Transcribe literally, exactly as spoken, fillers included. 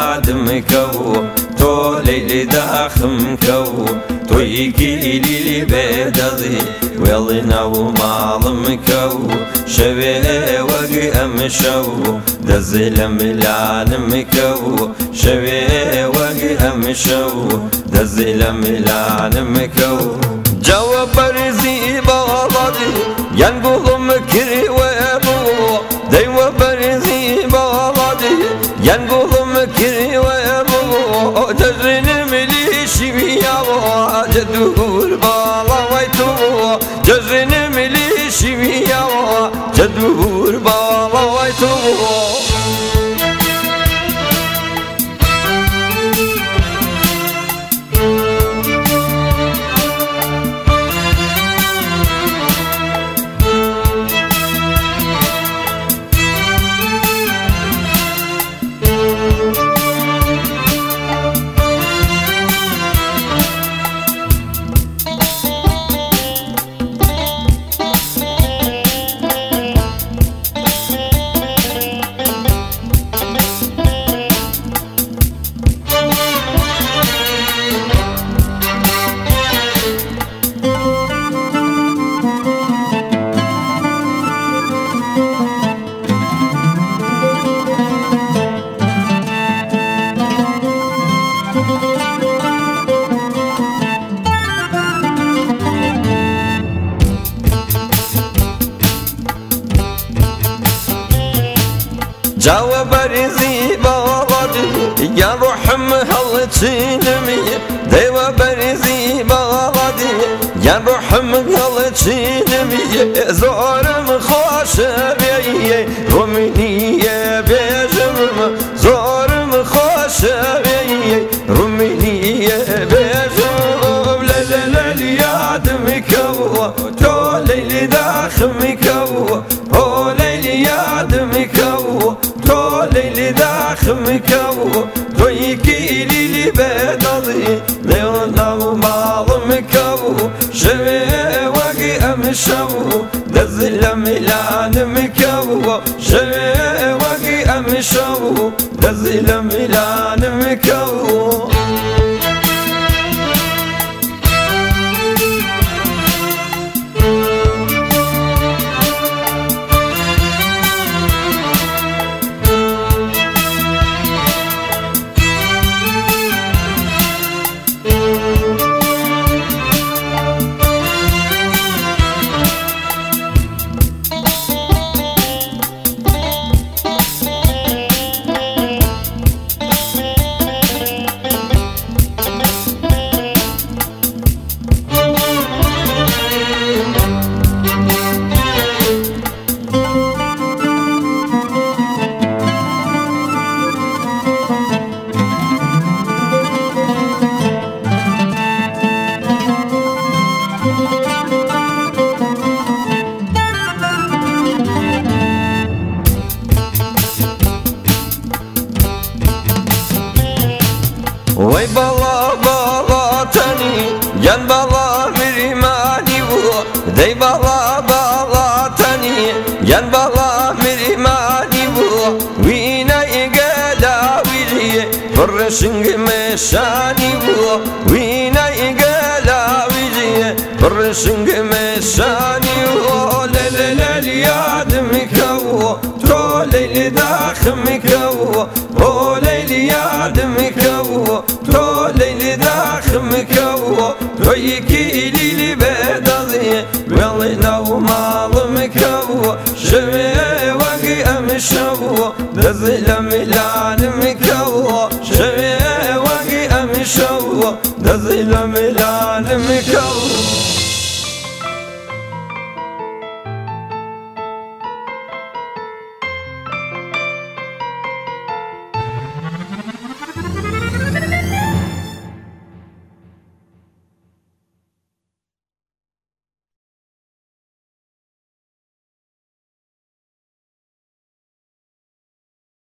یادمکەو تۆ لەیلی داخمکەو تۆی گیری بێدەڵی وێڵی ناو ماڵمکەو شەوێ وەک ئەم شەو دەزی لە میلانمکەو شەوێ وەک ئەم شەو دەزی لە میلانمکەو جاوە بەرزی باڵادی یان گوڵم کردوە بوو دەیوە بەرزی باڵادی یان گوڵم کردوە بوو دەژێنم لیشی ویاوە جەدوور باڵاوای تۆ دەژێنم لیشی ویاوە جەدوور باڵاوای تۆ جاوە بەرزی باڵادی یان ڕۆحم هەڵەچینمی دەیوە بەرزی باڵادی یان ڕۆحم هەڵەچینمی زۆرم خۆشە بێیە ڕومینیە بێژم زۆرم خۆشە بێیە ڕومینیە بێژم لە لە لە یادمکەوە تۆ لەیلی داخمکەوە ئۆ لەیلی یادمکەوە تۆ لەیلی داخمکەوە تۆی گیری بێدەڵی لێو ناو ماڵمکەوە شەوێ وەک ئەم شەو دەزی لە میلانمکەوە شەوێ وەک ئەم شەو دەزی لە میلانمکەوە وەی باڵا باڵاتەنی یان باڵا میریمانی بووە دەی باڵا باڵاتەنی یان باڵا میریمانی بووە وینای گەلاویریە پڕشنگ مێشانی بووە وینای گەلاویریە پڕشنگ مێشانی بووە لە لە لە یادمکەوە تۆ لەیلی داخمکەوە ئۆ لەیلی یادمکەوە تۆ لەیلی داخمکەوە تۆی